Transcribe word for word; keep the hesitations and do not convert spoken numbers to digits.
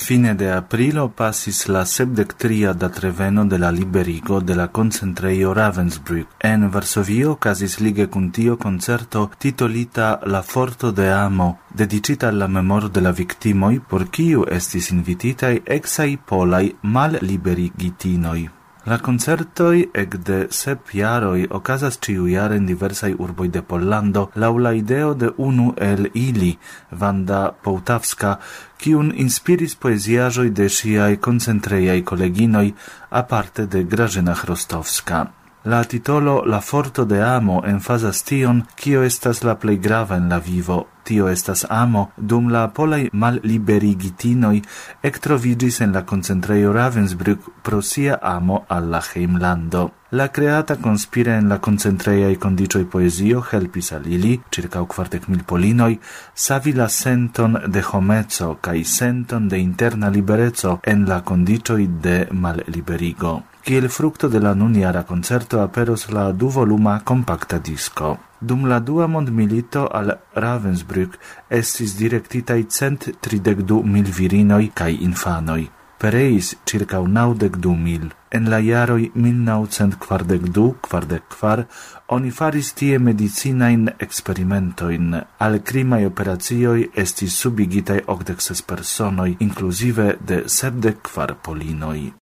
Fine de aprilo passis la sepdectria datreveno de la liberigo de la concentreio Ravensbrück. En Varsovio okazis lige kun tio concerto titolita La forto de amo, dedicita alla memoro de la victimoi, por kiu estis invititai exai polai malliberigitinoi. La concertoi ecde sep jaroi okazas ciujare in diversai urboi de Pollando laŭ la ideo de unu el ili, Wanda Połtawska, kiun inspiris poeziaĵoj de ŝiaj koncentreiaj koleginoj aparte de Grażyna Chrostowska. La titolo La forto de amo emfazas tion, kio estas la plej grava en la vivo. Tio estas amo, dum la polaj malliberigitinoj ektroviĝis en la koncentrejo Ravensbrück pro sia amo al la hejmlando. La creata conspire en la concentrejaj kondiĉoj poezio helpis al ili, ĉirkaŭ kvardek mil polinoj, savi la senton de homeco kaj senton de interna libereco en la kondiĉoj de malliberigo. Kiel frukto de la nunjara concerto aperos la duvoluma compacta disco. Dum la dua mondmilito al Ravensbrück estis direktitaj cent tridek du mil virinoj kaj infanoj. Pereis circa naŭdek du mil. En la jaroj mil naŭcent kvardek du kvardek kvar oni faris tie medicinajn eksperimentojn. Al krimaj operacioj estis subigitaj okdek ses personoj, inkluzive de sepdek kvar polinoj.